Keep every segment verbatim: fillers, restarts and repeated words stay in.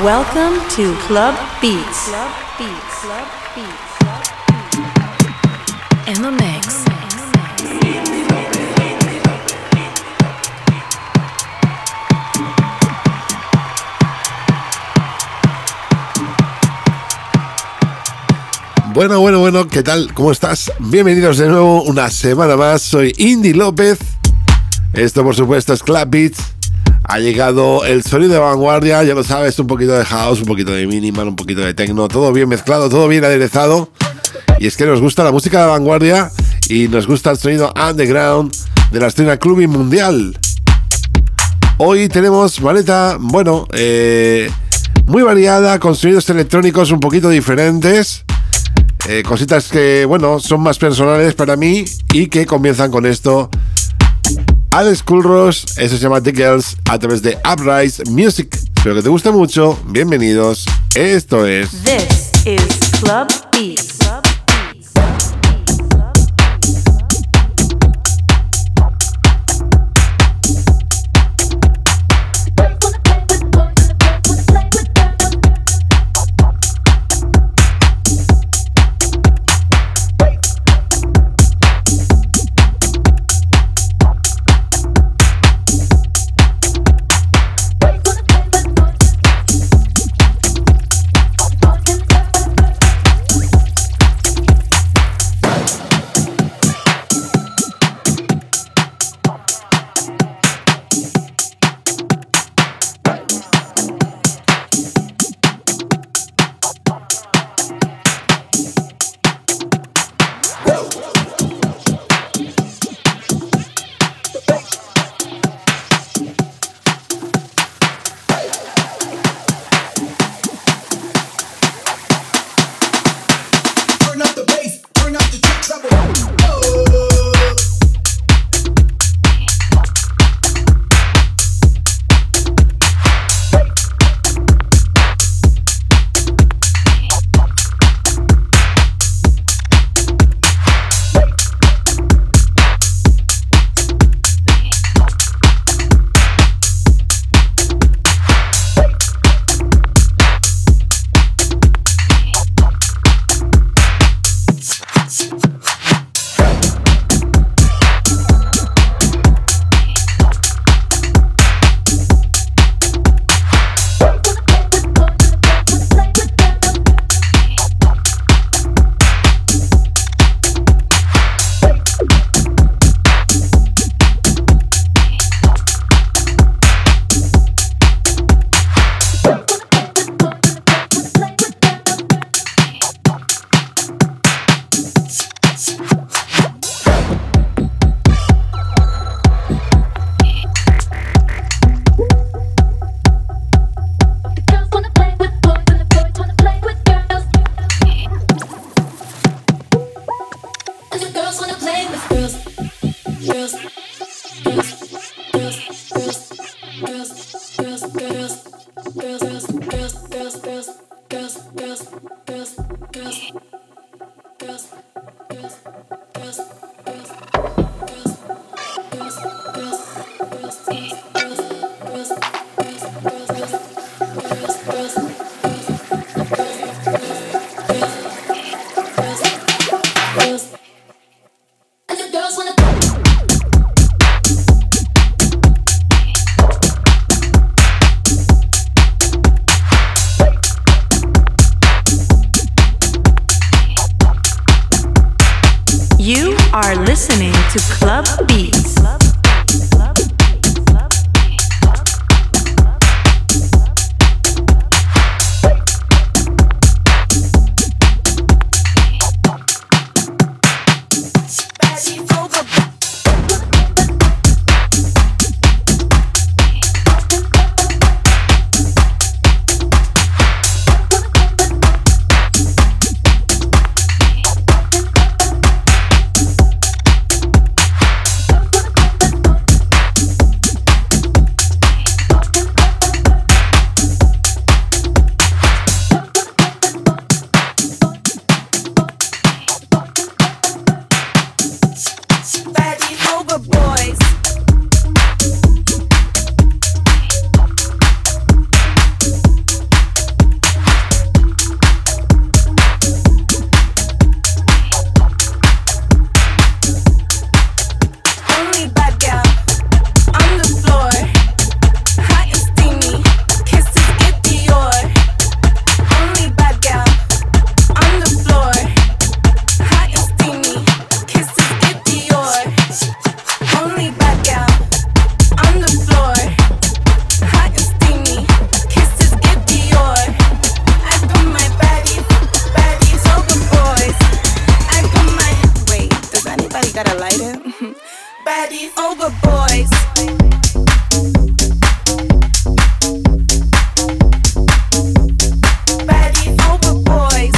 Welcome to Club Beats. Club Beats. Club Beats. In the mix. Bueno, bueno, bueno, ¿qué tal? ¿Cómo estás? Bienvenidos de nuevo una semana más. Soy Indy López. Esto, por supuesto, es Club Beats. Ha llegado el sonido de vanguardia, ya lo sabes, un poquito de house, un poquito de minimal, un poquito de techno, todo bien mezclado, todo bien aderezado. Y es que nos gusta la música de vanguardia y nos gusta el sonido underground de la escena clubbing mundial. Hoy tenemos maleta, bueno, eh, muy variada, con sonidos electrónicos un poquito diferentes. Eh, cositas que, bueno, son más personales para mí y que comienzan con esto. Alex Kulros, eso se llama The Girls, a través de Uprise Music. Espero que te guste mucho. Bienvenidos. Esto es This is Club Beats. Club Beats. You are listening to Club Beats. Baddies over boys. Baddies over boys.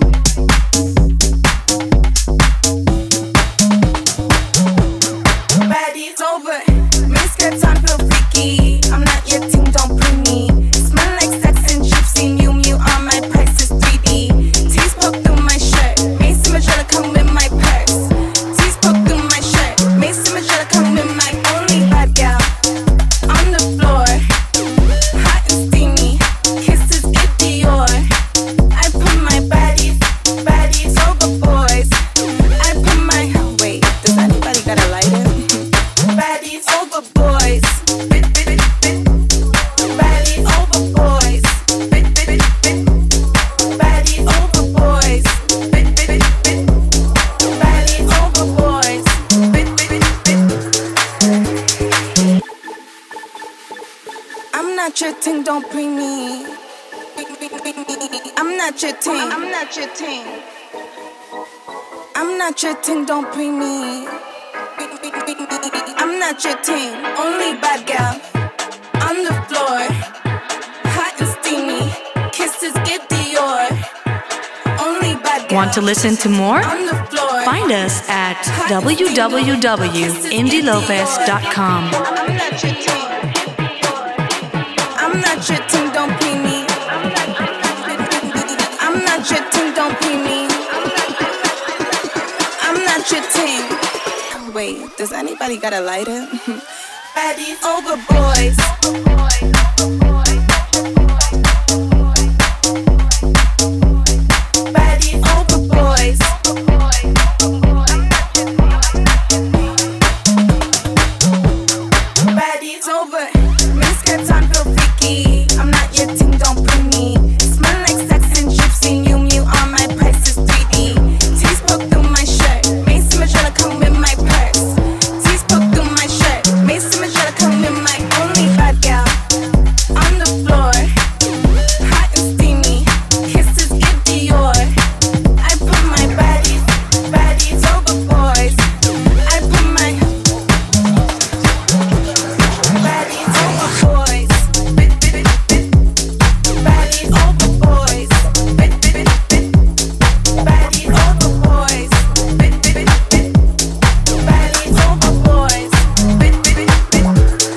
Baddies over. Miskets on feel freaky. I'm not your team, don't bring me. Smell like sex and gypsy. Mew mew on my price is three D. Tease poke through my shirt. Macy Majella come with my purse. Tease poke through my shirt. Macy Majella come with my only bad gal. On the floor, hot and steamy. Kisses get Dior. I put my baddies, baddies over boys. I put my wait. Does anybody got a lighter? Baddies over boys. Bit, bit, bit, bit. Baddies over boys. Bit, bit, bit, bit. Baddies over boys. Bit, bit, bit, bit. Baddies over boys. Bit, bit, bit, bit. I'm not your thing, don't bring me. I'm not your thing. I'm not your thing. I'm not your thing, don't bring me. I'm not your team, only bad gal. On the floor, hot and steamy. Kisses get Dior. Only bad gal. Want to listen to more? On the floor. Find us at w w w dot indy lopez dot com. I'm not your team. I'm not your team, don't be me. I'm not your team, don't be me. I'm not your team. Wait, does anybody got a lighter? Baddies over boys. Baddies over boys. Baddies over. Miskets on feel freaky. I'm not your team, don't bring me. Smell like sex and gypsy. Mew mew on my price is three D. Tease poke through my shirt. Macy Majella come with my purse. Tease poke through my shirt. Macy Majella come with my only bad gal. On the floor, hot and steamy. Kisses get Dior. I put my baddies, baddies over boys. I put my baddies over boys. Bit, bit, bit, bit. Baddies over boys. Bit, bit, bit, bit. Baddies over boys. Bit, bit, bit, bit. Baddies over boys. Bit, bit, bit, bit.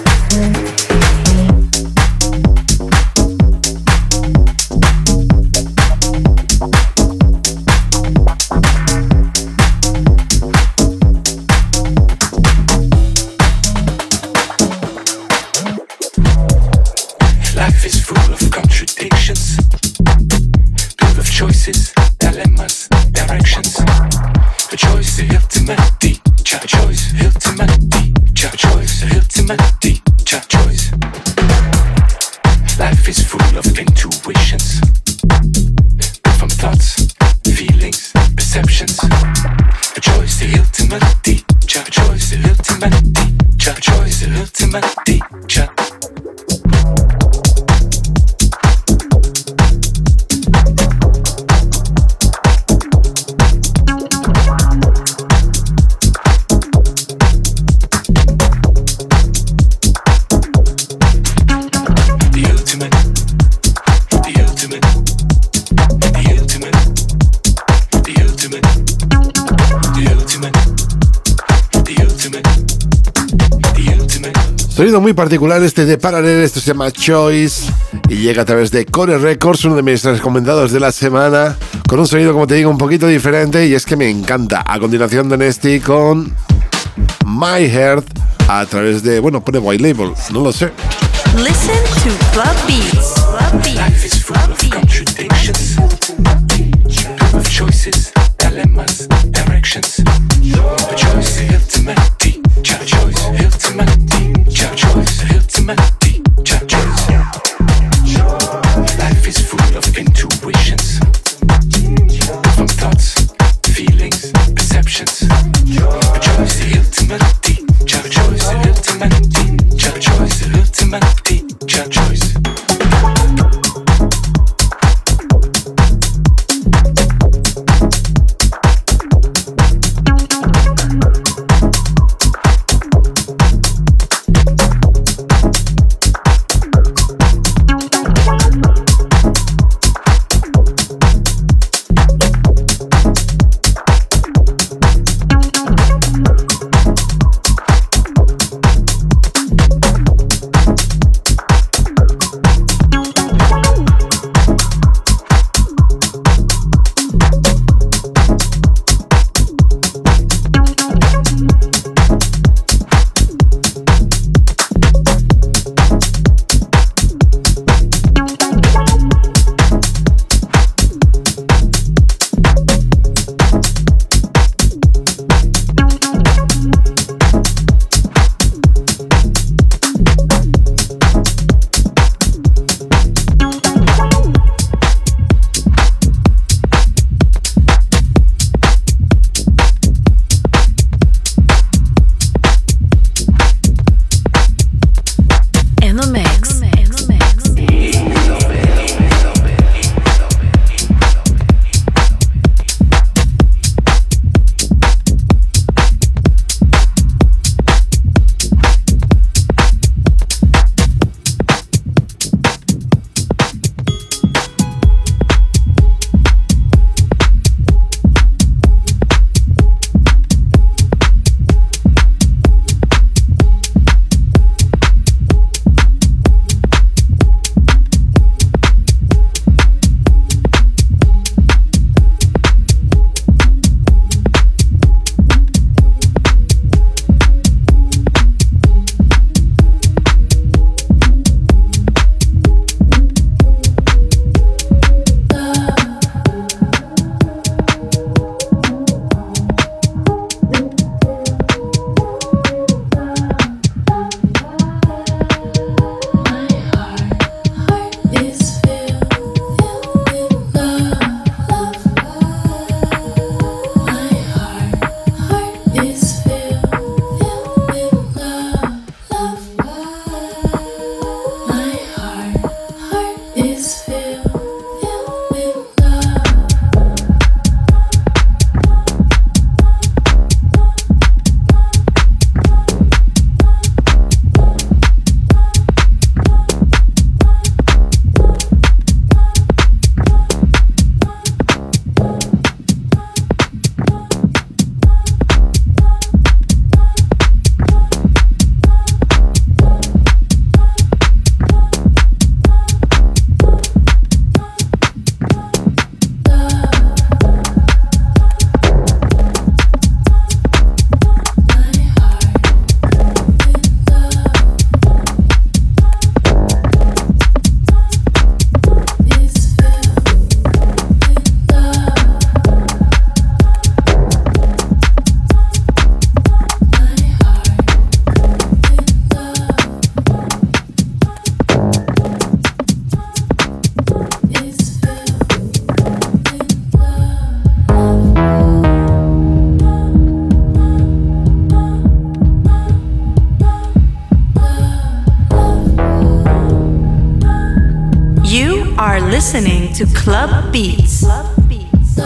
Life is full of contradictions, built of choices, dilemmas, directions. A choice, the ultimate teacher. Choice, ultimate teacher. Choice, ultimate teacher. Choice. Life is full of intuitions, built from thoughts, feelings, perceptions. A choice, the ultimate teacher. Choice, the ultimate teacher. Choice, the ultimate teacher. The ultimate, the ultimate, the ultimate, the ultimate, the ultimate, the ultimate, the ultimate. Sonido muy particular este de Parallel, esto se llama Choice y llega a través de Core Records, uno de mis recomendados de la semana, con un sonido, como te digo, un poquito diferente y es que me encanta. A continuación de Nesty con My Heart a través de, bueno, pone White Label, no lo sé. Listen to Club Beats. Club Beats. Life is full Club of Beats. contradictions, built of choices, dilemmas, directions. A choice, the ultimate teacher. Choice, ultimate teacher. Choice, ultimate teacher. Choice. Life is full of intuitions, built from thoughts, feelings, perceptions. A choice, the ultimate teacher. Choice, the ultimate teacher. Choice, the ultimate teacher. Choice. listening to Club Beats. Club Beats.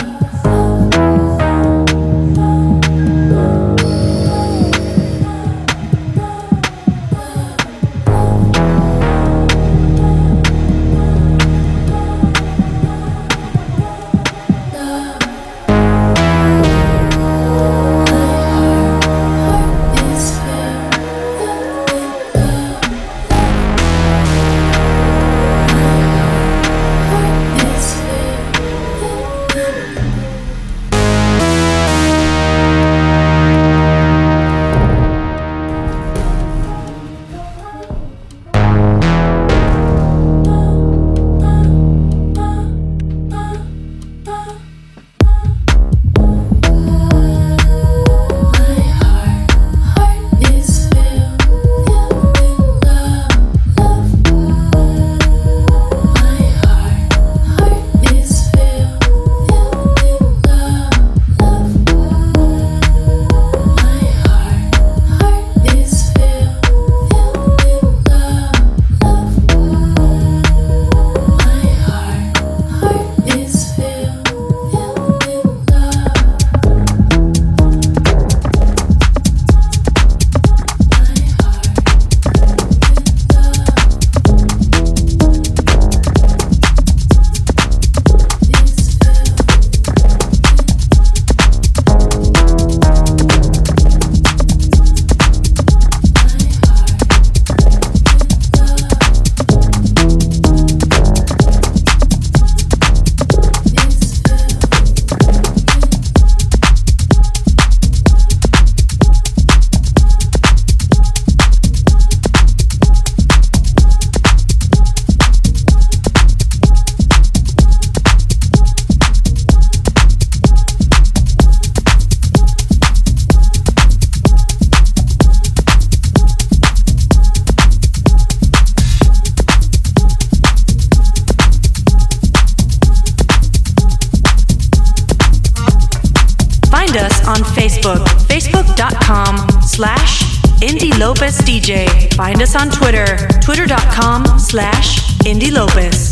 D J. Find us on Twitter, twitter.com slash Indie Lopez.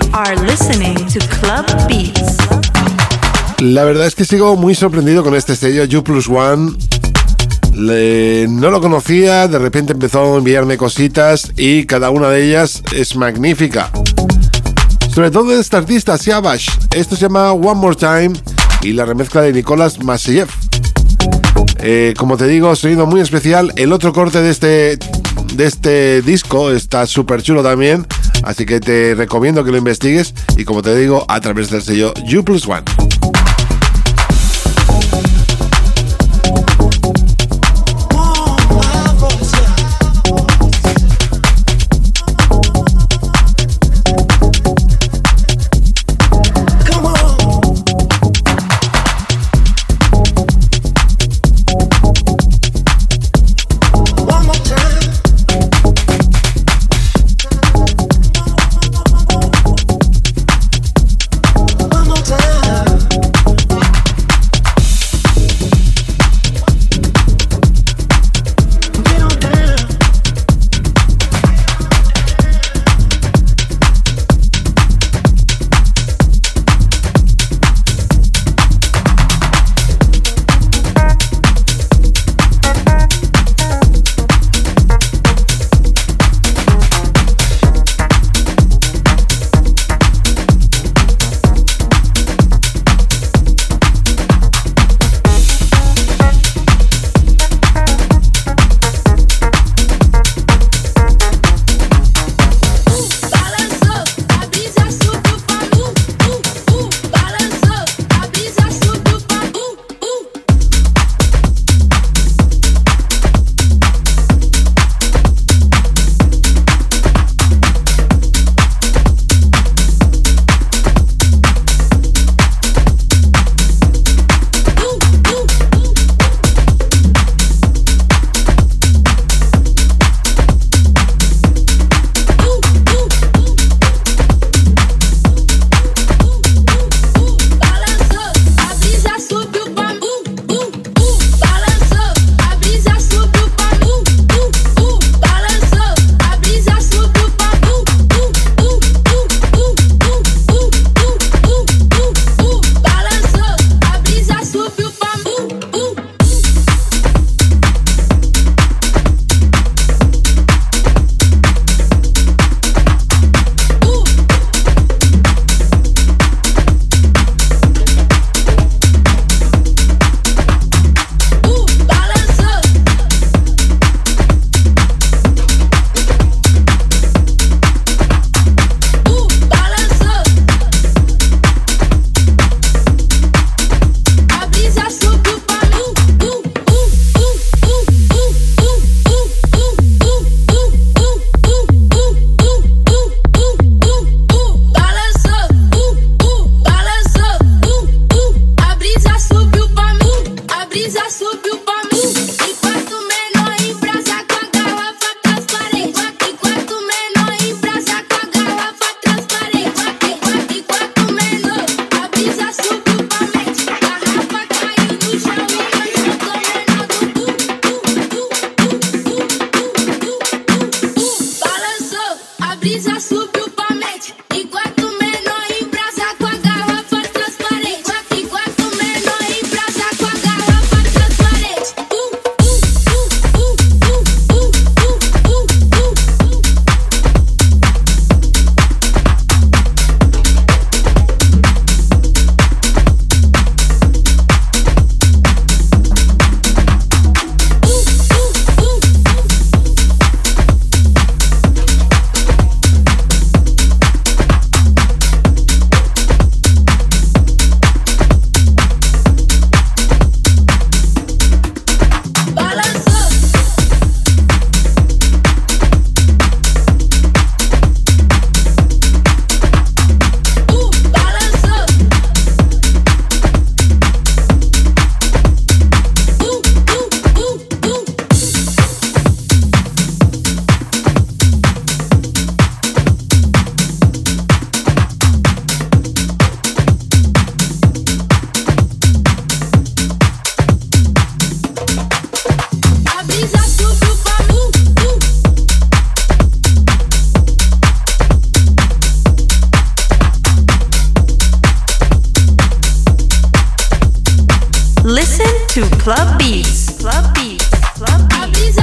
are listening to Club Beats. La verdad es que sigo muy sorprendido con este sello U plus One. Le, no lo conocía, de repente empezó a enviarme cositas y cada una de ellas es magnífica. Sobre todo de este artista, Siavash. Esto se llama One More Time y la remezcla de Nicolas Masseyev. Eh, como te digo, sonido muy especial. El otro corte de este, de este disco está súper chulo también, así que te recomiendo que lo investigues y, como te digo, a través del sello U plus One. One more time. to Club Beats. Club Beats. Club Beats.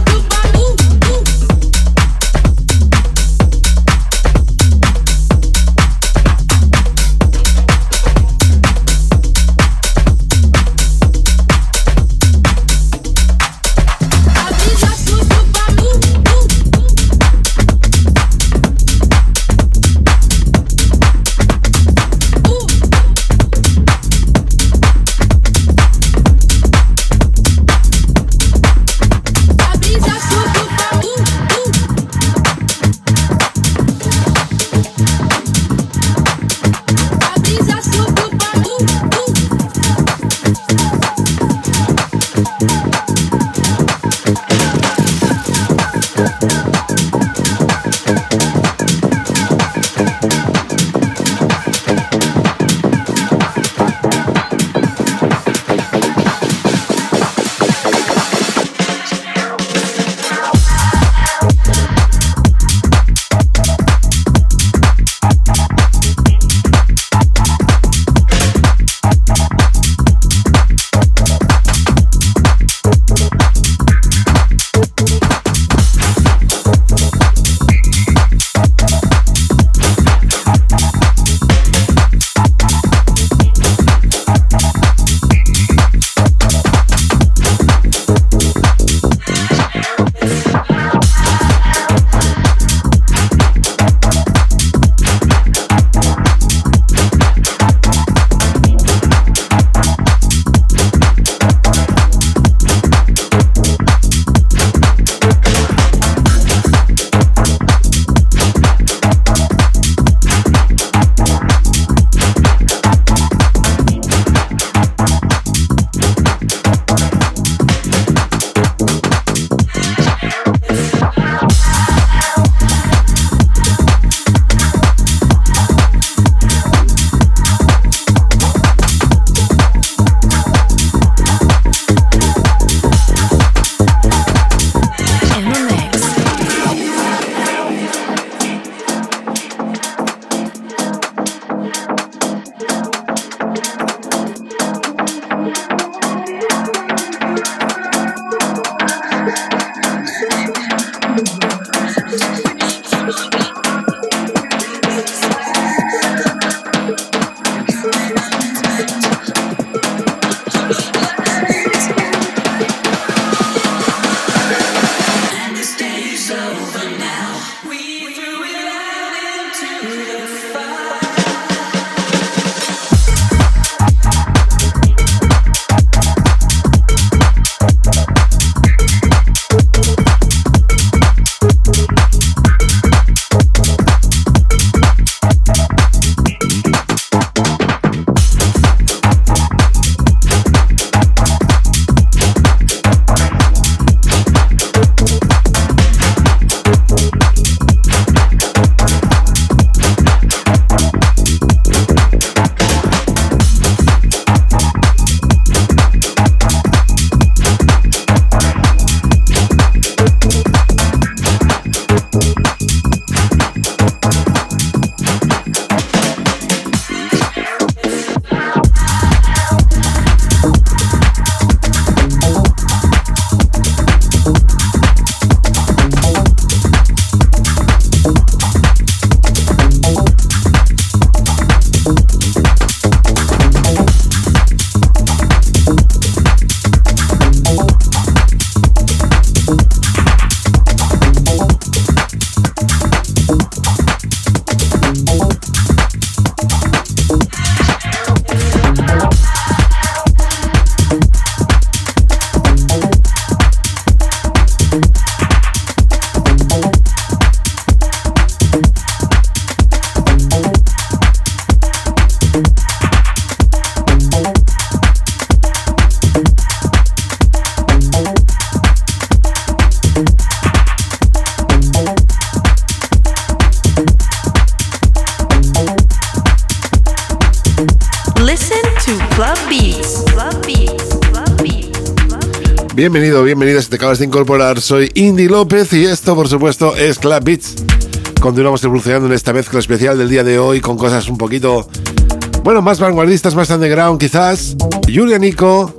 Bienvenido, bienvenida si te acabas de incorporar. Soy Indy López y esto, por supuesto, es Club Beats. Continuamos evolucionando en esta mezcla especial del día de hoy con cosas un poquito, bueno, más vanguardistas, más underground quizás. Julia Nico,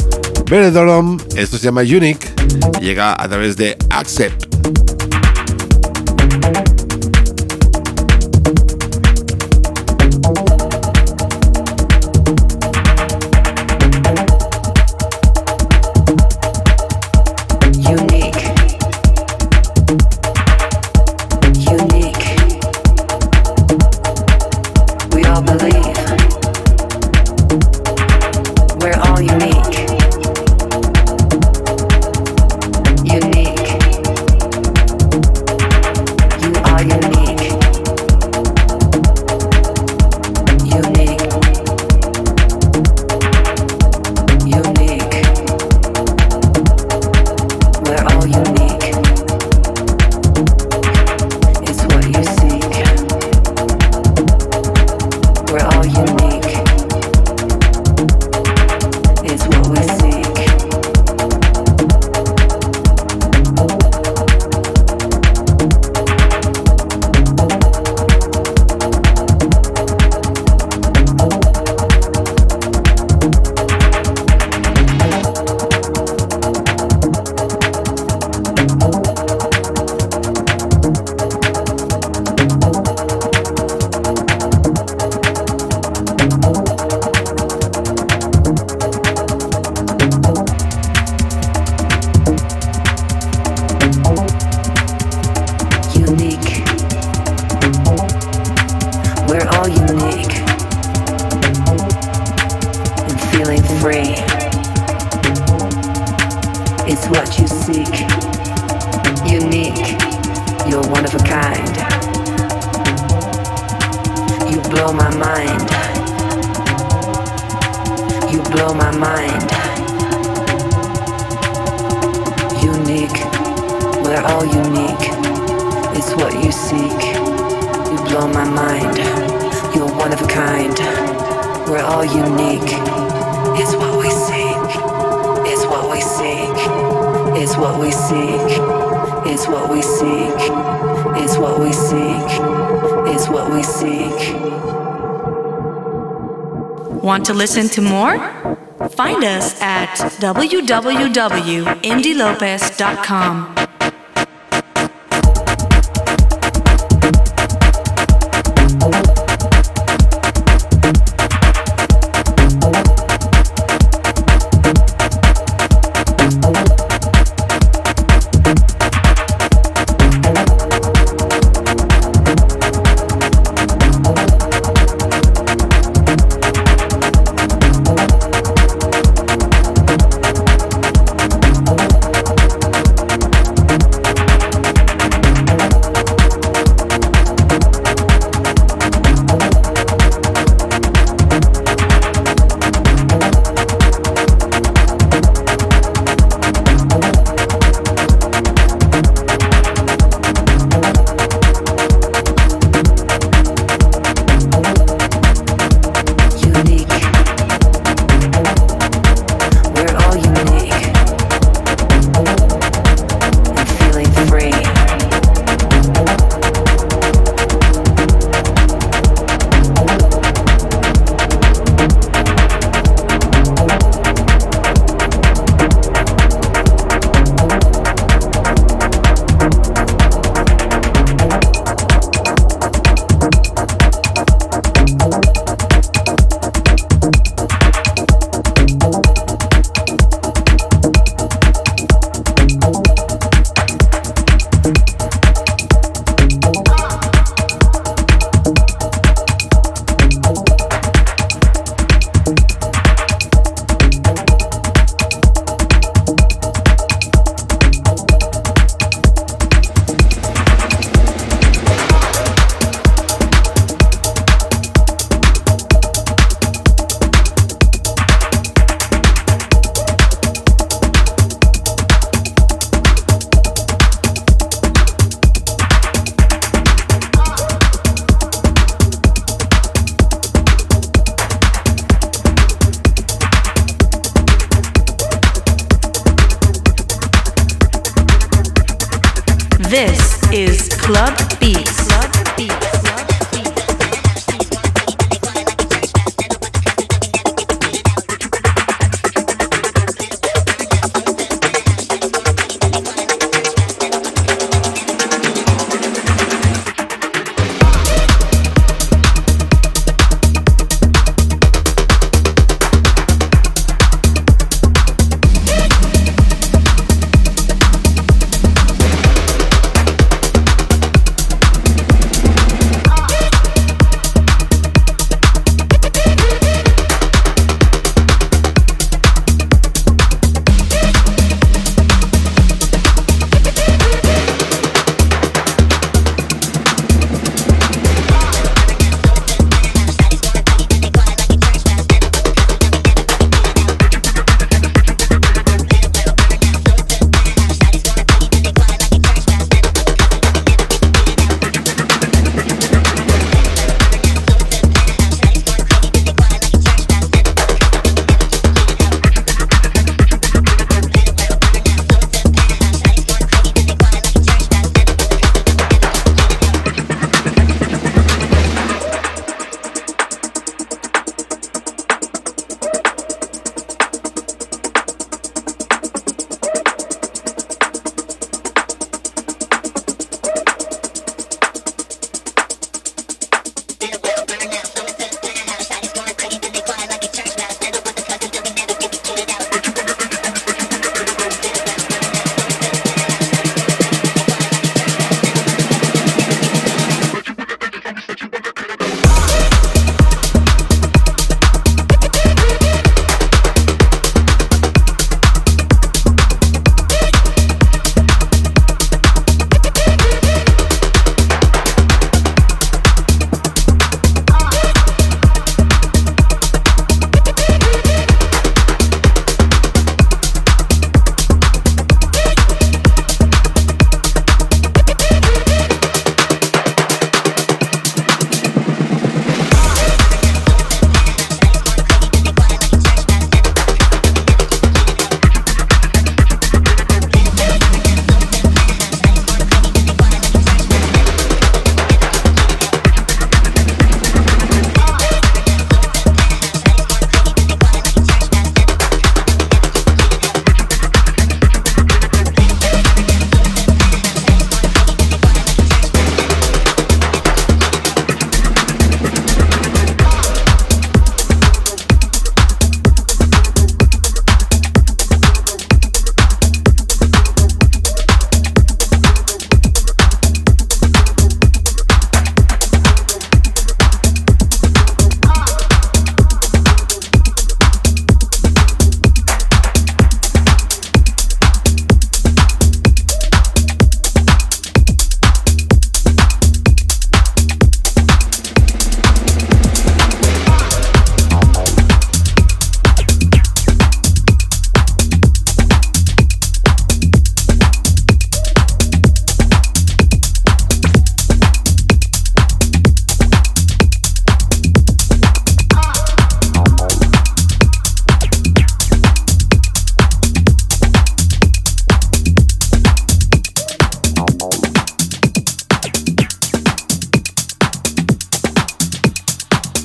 Venedorum, esto se llama Unique, y llega a través de Accept. Want to listen to more? Find us at w w w dot indy lopez dot com. This is Club Beats. Club Beats.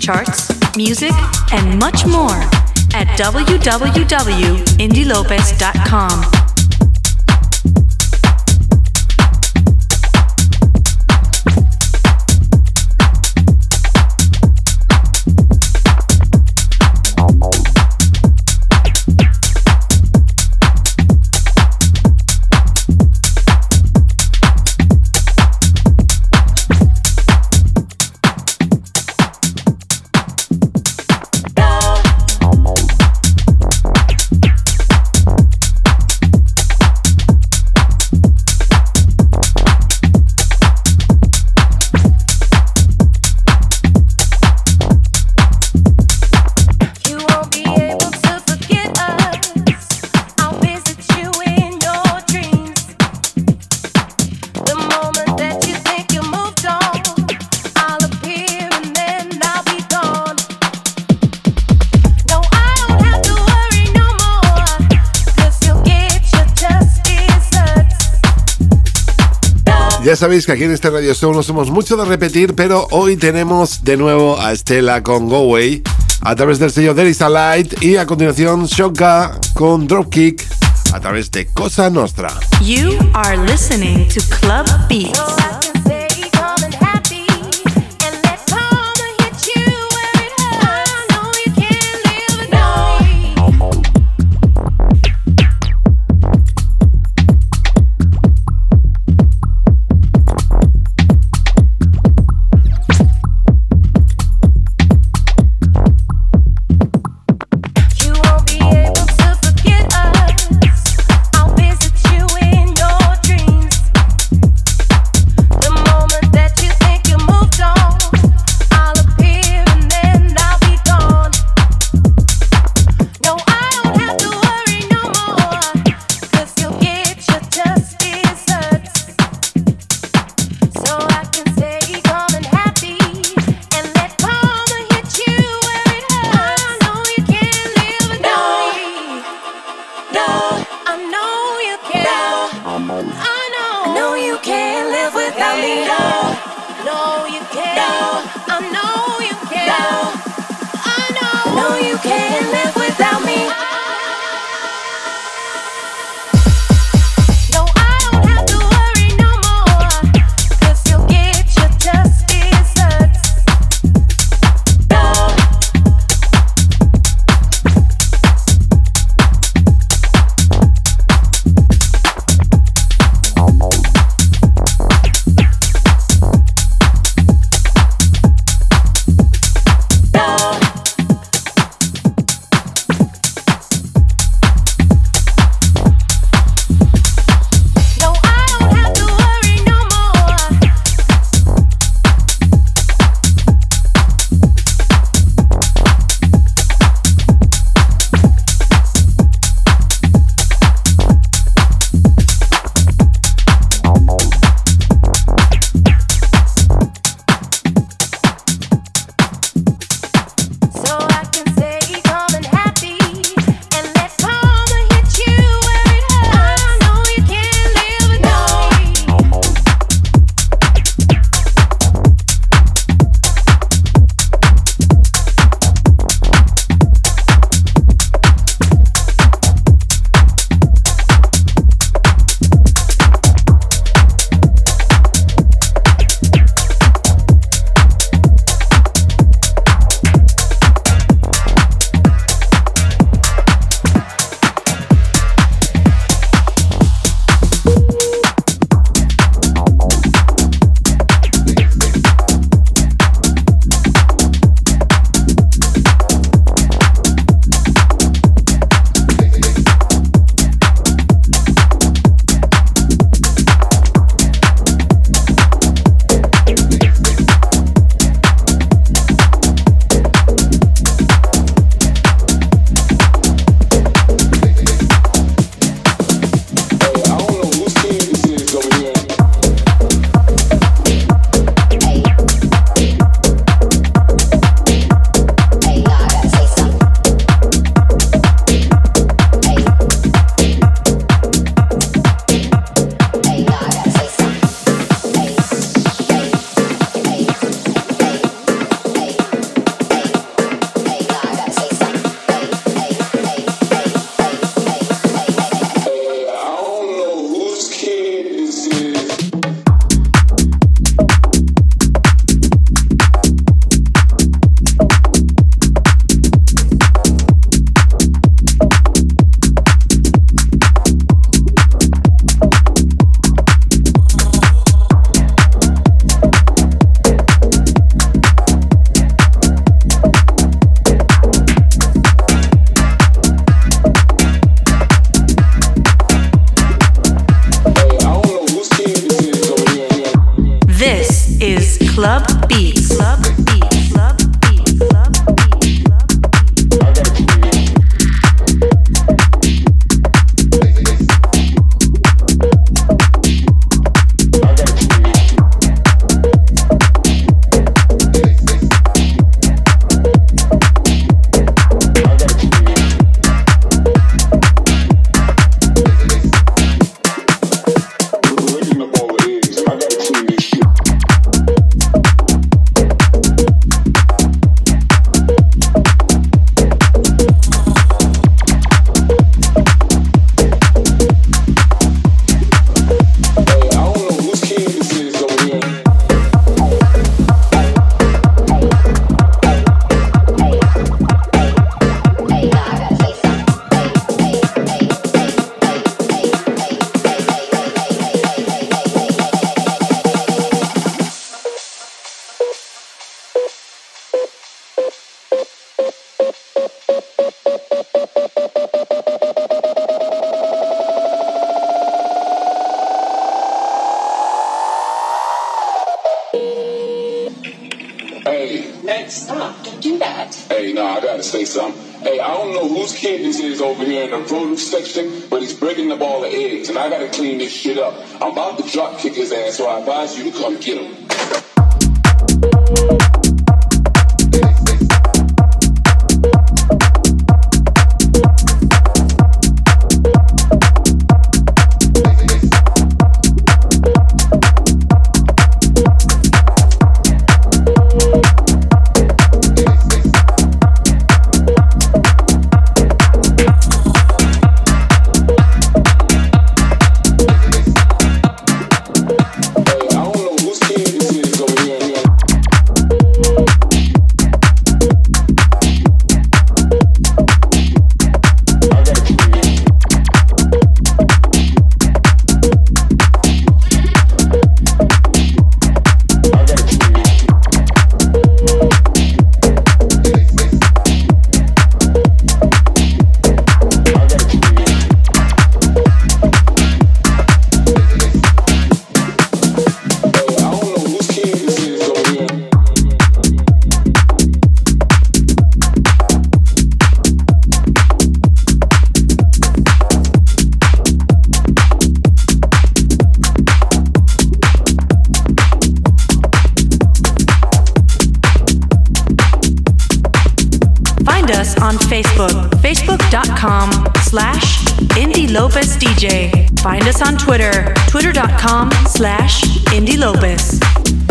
charts, music, and much more at w w w dot indy lopez dot com. Ya sabéis que aquí en este Radio Show no somos mucho de repetir, pero hoy tenemos de nuevo a Estela con Go Away a través del sello There Is a Light y a continuación Shokka con Dropkick a través de Cosa Nostra. You are listening to Club Beats. Hey, nah, I gotta say something. Hey, I don't know whose kid this is over here in the produce section, but he's breaking up all the eggs, and I gotta clean this shit up. I'm about to drop kick his ass, so I advise you to come get him. Facebook.com slash Indy Lopez DJ. Find us on Twitter, Twitter.com slash Indy Lopez.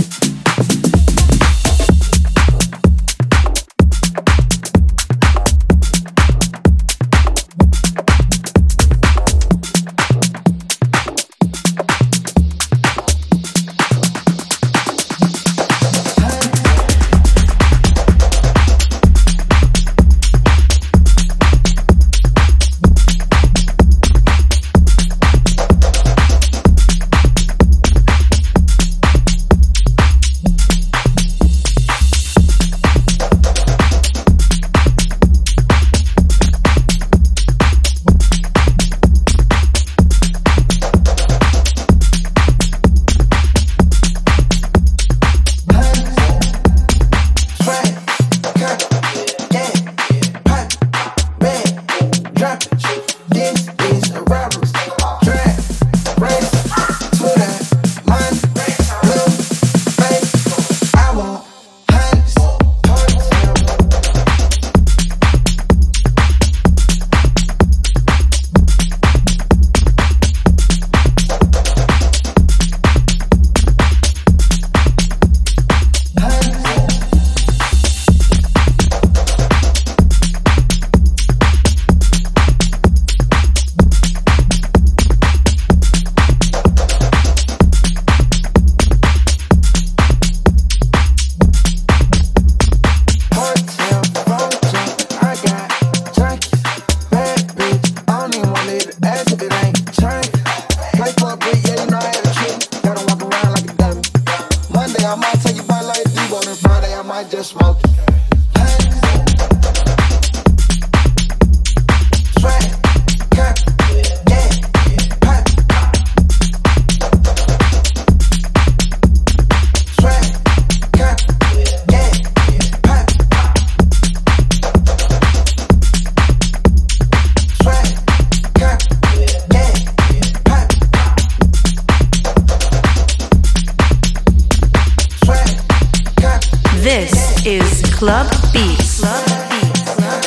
This is Club Beats. Club Beats. Club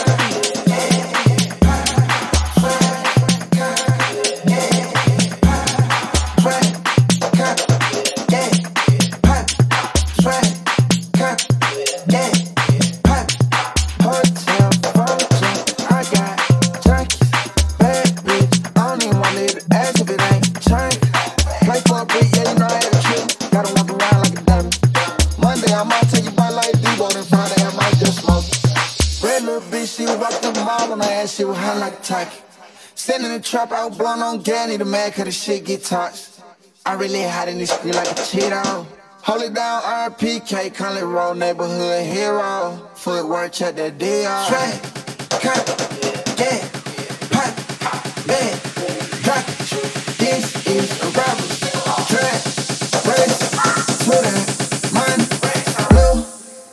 She was hot like a tacky. Sitting in the trap, I was blown on gas, need a man cause the shit get toxic. I really hot in this street like a Cheeto. Hold it down, R P K, Conley Road, neighborhood hero. Footwork, check that D R. Track, cut, yeah, pop, bag, drop it. This is a robber's track, race, Twitter, mine, blue.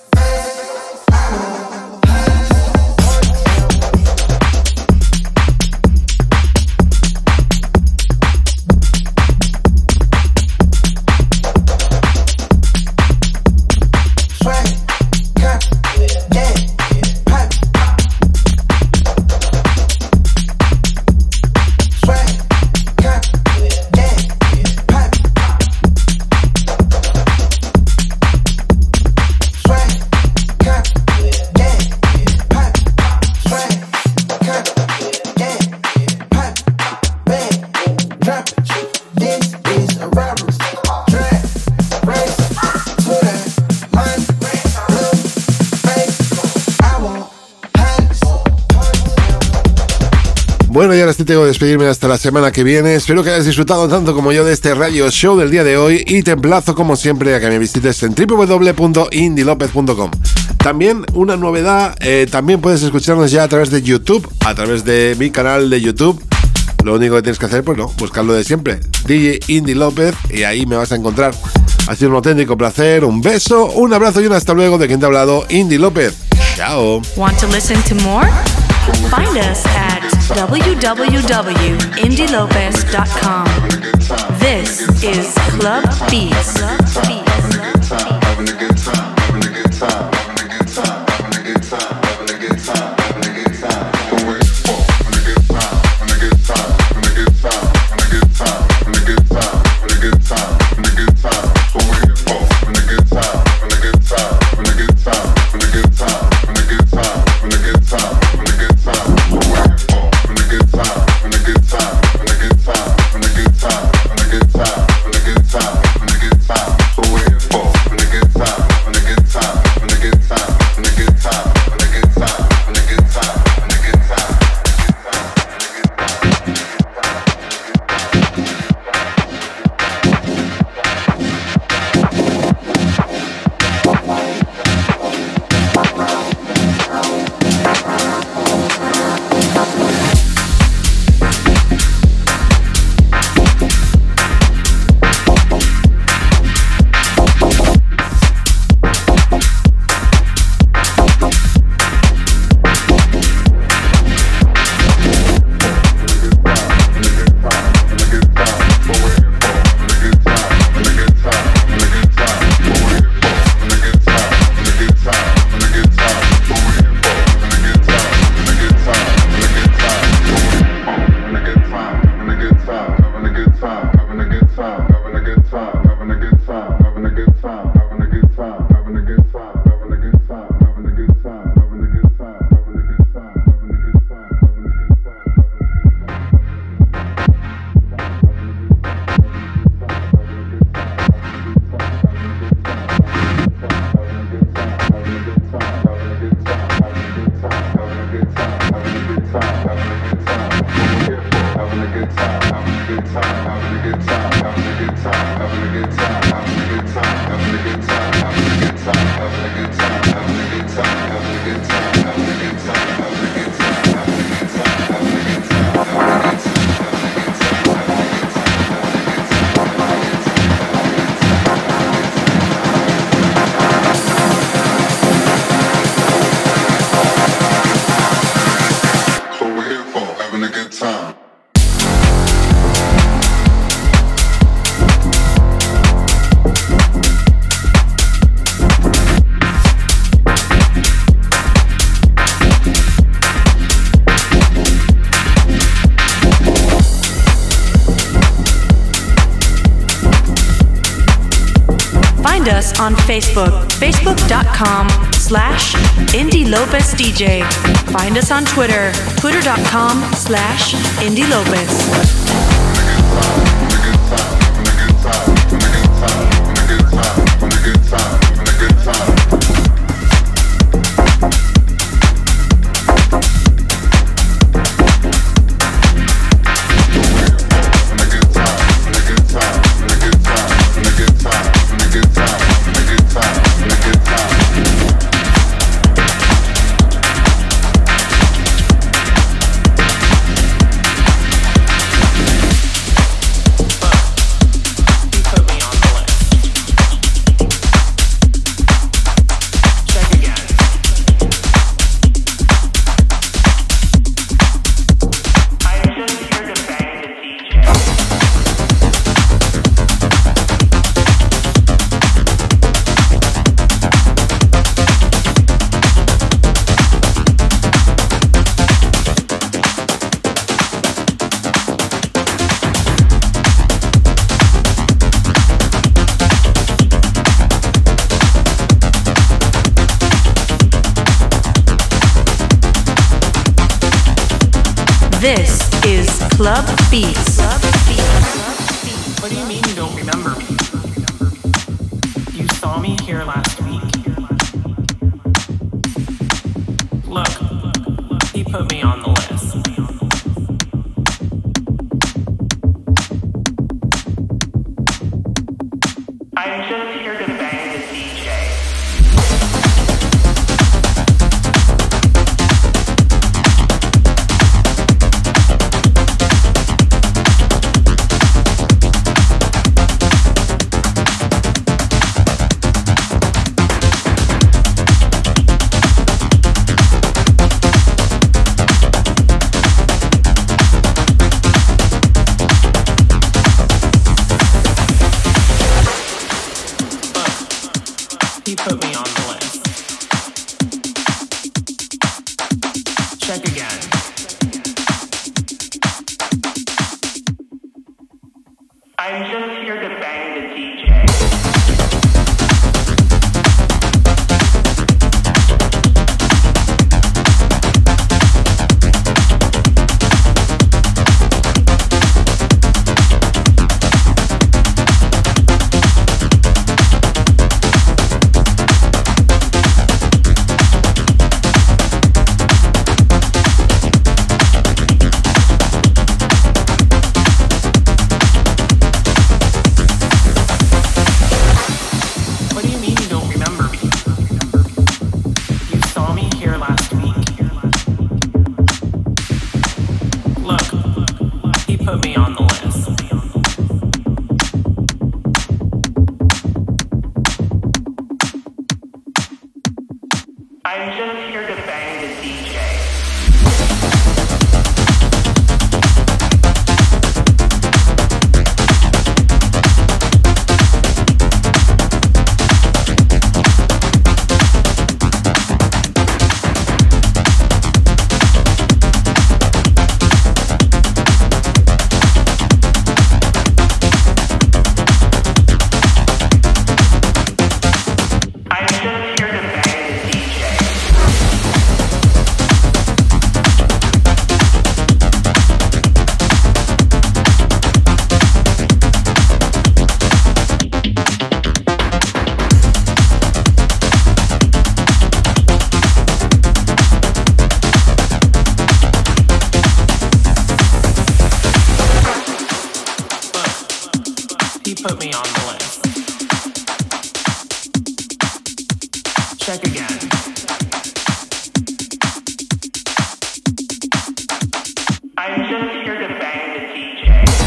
Bueno, y ahora sí tengo que despedirme hasta la semana que viene. Espero que hayas disfrutado tanto como yo de este radio show del día de hoy y te emplazo como siempre a que me visites en w w w punto indy lopez punto com. También una novedad, eh, también puedes escucharnos ya a través de YouTube, a través de mi canal de YouTube. Lo único que tienes que hacer, pues no, buscarlo de siempre, D J Indy López, y ahí me vas a encontrar. Ha sido un auténtico placer, un beso, un abrazo y un hasta luego de quien te ha hablado, Indy López. Chao. Want to listen to more? Find us at w w w dot indy lopez dot com. This is Club Beats. Club Beats. Having a good time, having a good time, having a good time, having a good time, having a good time, having a good time. Don't wait for having a good time, having a good time, having a good time, having a good time, having a good time, having a good time, having a good time. Don't wait for having a good time, having a good time, having a good time, having a good time, having a good time, having a good time, having a good time. Don't wait for having a good time, having a good time, having a good time, having a good time, having a good time, having a good time, having a good time. Don't wait for having a good time, having a good time, having a good time, having a good time, having a good time, having a good time, having a good time. Us on Facebook, facebook.com slash Indy Lopez DJ. Find us on Twitter, twitter.com slash Indy Lopez. Good time. This is Club Beats. Club Beats. What do you mean you don't remember me? You saw me here last week. Look, he put me on the list. I'm just here to bang the D J. He put me on the list. Check again. I'm just here to bang the D J. Put me on the list. I'm just here to bang the D J. He put me on the list. Check again. I'm just here to bang the D J.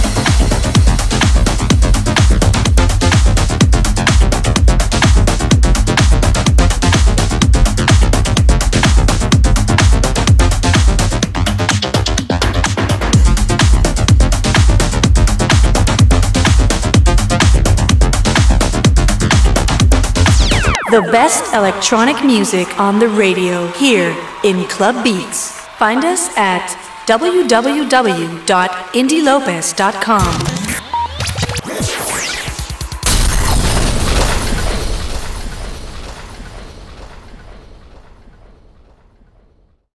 The best electronic music on the radio here in Club Beats. Find us at w w w dot indie lopez dot com.